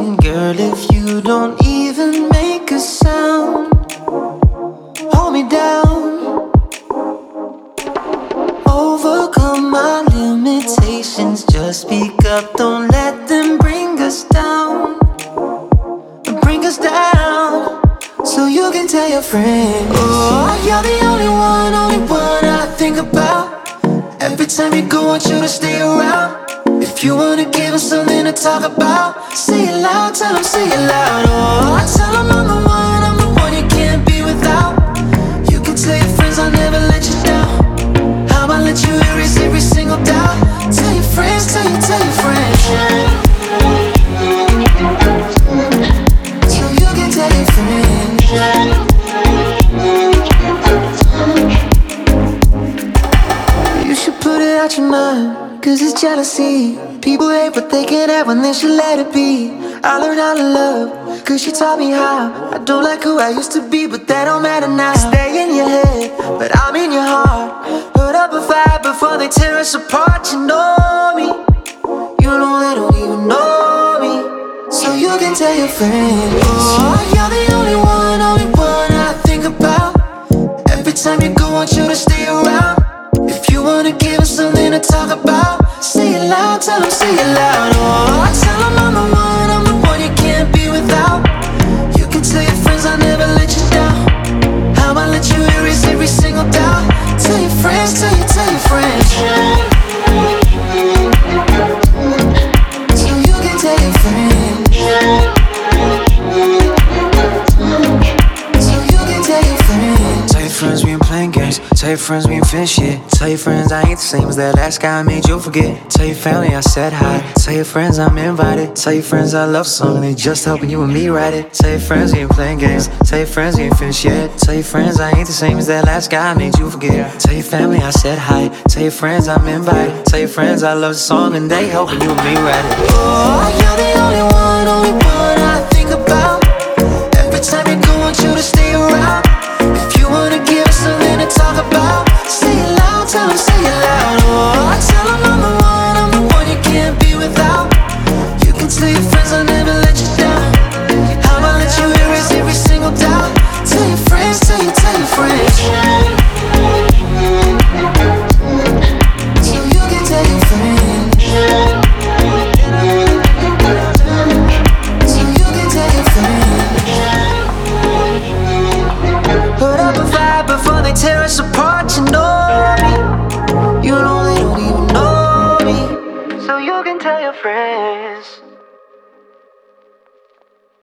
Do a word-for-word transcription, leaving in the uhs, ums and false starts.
girl, if you don't even make a sound. Hold me down, overcome my limitations. Just speak up, don't let them bring us down. Bring us down, so you can tell your friends. Oh, you're the only one, only one I think about. Every time you go, I want you to stay around. If you wanna give us something to talk about, say it loud, tell them, say it loud. Oh, tell them I'm the one, I'm the one you can't be without. You can tell your friends I'll never let you down. How about let you erase every single doubt? Tell your friends, tell you, tell your friends. So you can tell your friends. You should put it out your mind, cause it's jealousy. People hate what they can't have when they should let it be. I learned how to love, cause she taught me how. I don't like who I used to be, but that don't matter now. Stay in your head, but I'm in your heart. Put up a fight before they tear us apart. You know me, you know they don't even know me. So you can tell your friends. Oh, you're the only one, only one I think about. Every time you go, I want you to stay around. If you wanna give us something to talk about, say it loud, tell them, say it loud. Oh, tell them I'm the one, I'm the one you can't be without. You can tell your friends I'll never let you down. How about let you erase every single doubt? Tell your friends, tell you, tell your friends. So you can tell your friends. So you can tell your friends. Tell your friends we ain't playing games. Tell your friends we ain't finished shit. Tell your friends I ain't the same as that last guy I made you forget. Tell your family I said hi. Tell your friends I'm invited. Tell your friends I love song, they just helping you and me write it. Tell your friends we ain't playing games. Tell your friends we ain't finished yet. Tell your friends I ain't the same as that last guy I made you forget. Tell your family I said hi. Tell your friends I'm invited. Tell your friends I love the song and they helping you and me write it. Oh, you're the only one, only one I think about. Every time you go, I want you to stay around. If you wanna give us something to talk about, say it loud, tell them, say it loud. Oh, tell them I'm the one, I'm the one you can't be without. You can tell your friends I'll never let you down. How about let you erase every single doubt? Tell your friends, tell you, tell your friends. So you can tell your friends. So you can tell your friends. Put up a fight before they tear us apart. You know me, you know they don't even know me. So you can tell your friends.